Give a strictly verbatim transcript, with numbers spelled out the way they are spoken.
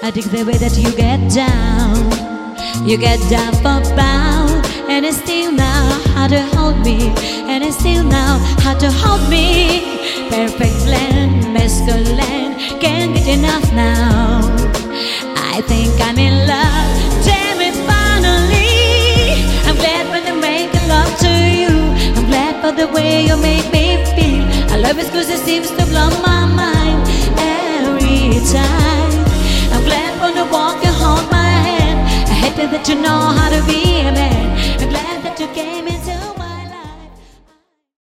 I dig the way that you get down. You get down for bound, and it's still now how to hold me, and it's still now how to hold me. Perfect blend, masculine, can't get enough now. I think I'm in love, damn it, finally. I'm glad when I'm making love to you. I'm glad for the way you make me feel. I love it cause it seems to blow my mind every time. I'm glad when you walk, you hold my hand. I'm happy that you know how to be a man. I'm glad that you gave me